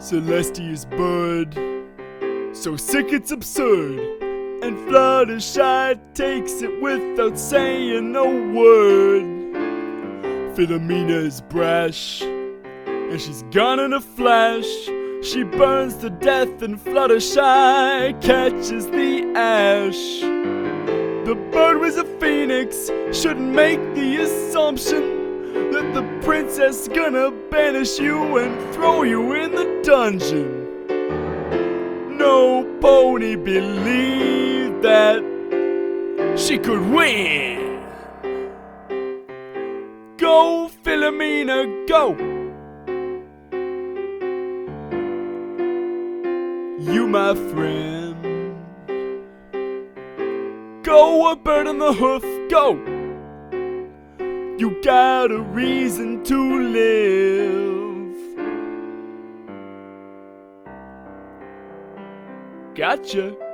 Celestia's bird, so sick it's absurd, and Fluttershy takes it without saying a word. Philomena is brash, and she's gone in a flash. She burns to death and Fluttershy catches the ash. The bird was a phoenix, shouldn't make the assumption that the princess gonna banish you and throw you in the dungeon. No pony believed that she could win. Go, Philomena, go! You, my friend. Go, a bird on the hoof, go! You got a reason to live. Gotcha.